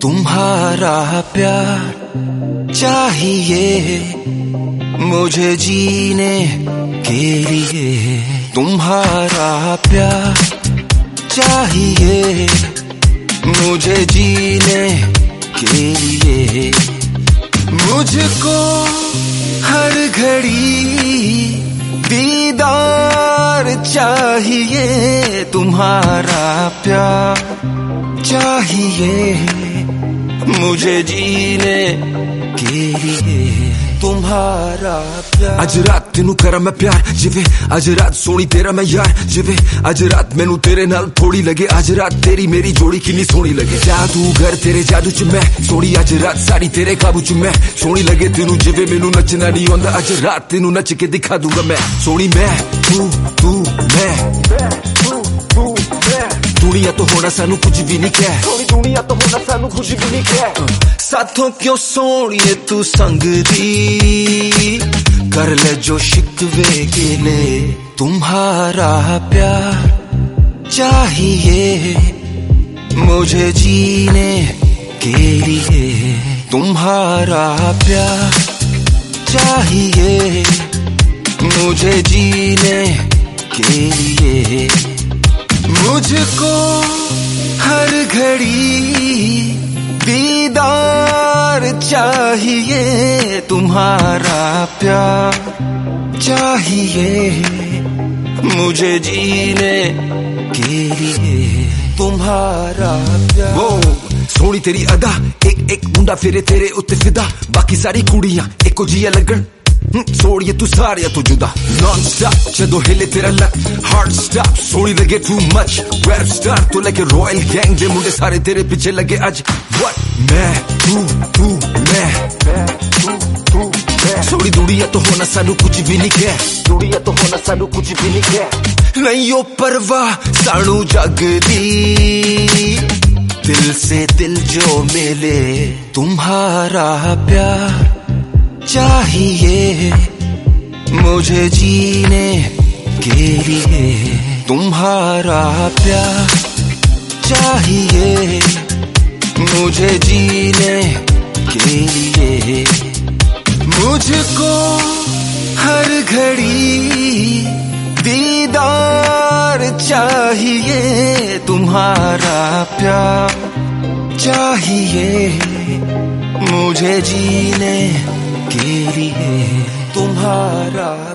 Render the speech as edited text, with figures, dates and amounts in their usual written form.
तुम्हारा प्यार चाहिए मुझे जीने के लिए, तुम्हारा प्यार चाहिए मुझे जीने के लिए। मुझको हर घड़ी दीदार चाहिए, तुम्हारा प्यार चाहिए मुझे जीने के लिए, तुम्हारा प्यार। अज रात तेनू करा मैं प्यार जिवे, अज रात सोनी तेरा मैं यार जिवे, अज रात मैनू तेरे नाल थोड़ी लगे, अज रात तेरी मेरी जोड़ी किन्नी सोनी लगे। जादू घर तेरे जादू च मैं सोनी, अज रात सारी तेरे काबू च मैं सोनी लगे तेनू जिवे मैनू नचना नहीं आंदा, अज रात तेनू नच के दिखा दूंगा मैं सोनी। मैं तू मैं दुनिया तो होना सानू कुछ भी नहीं कह, दुनिया तो होना सानू कुछ भी नहीं कह। साथों क्यों सोनिए तू संग दी, कर ले जो शिकवे गिले, तुम्हारा प्यार चाहिए मुझे जीने के लिए, तुम्हारा प्यार चाहिए मुझे जीने के लिए। मुझको हर घड़ी दीदार चाहिए, तुम्हारा प्यार चाहिए मुझे जीने के लिए, तुम्हारा प्यार। वो सोनी तेरी अदा, एक एक मुंडा फिरे तेरे उत्ते फिदा, बाकी सारी कुड़ियां एको जिया लगन सोड़िए तू सारिया तो जुदा। नॉन स्टॉप जदों हिले तेरा लक, हार्ड स्टॉप सोनी लगे टू मच, वेब स्टार तो लेके रॉयल गैंग दे मुंडे सारे तेरे पीछे लगे आज। व्हाट मैं तू मैं सोनी दुनिया तो होना सानू कुछ भी नहीं कह, दुनिया तो होना सानू कुछ भी नहीं कह। नहीं ओ परवाह सानू जग दी, दिल से दिल जो मिले, तुम्हारा प्यार चाहिए मुझे जीने के लिए, तुम्हारा प्यार चाहिए मुझे जीने के लिए। मुझको हर घड़ी दीदार चाहिए, तुम्हारा प्यार चाहिए मुझे जीने के लिए, तुम्हारा